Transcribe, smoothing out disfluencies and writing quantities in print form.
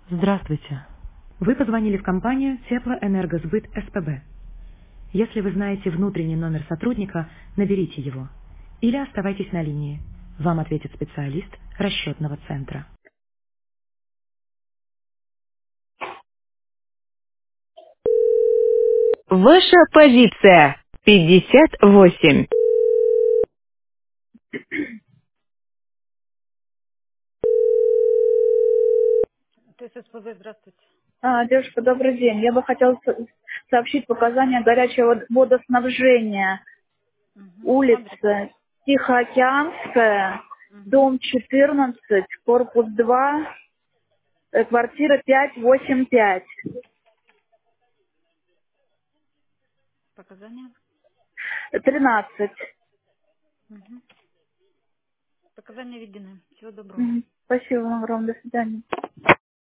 Здравствуйте. Вы позвонили в компанию Теплоэнергосбыт СПБ. Если вы знаете внутренний номер сотрудника, наберите его. Или оставайтесь на линии. Вам ответит специалист расчетного центра. Ваша позиция 58. ТССПБ, здравствуйте. Девушка, добрый день. Я бы хотела сообщить показания горячего водоснабжения. Адрес. Улица Тихоокеанская, дом 14, корпус 2, квартира 585, Показания. 13. Показания введены. Всего доброго. Спасибо вам огромное. До свидания.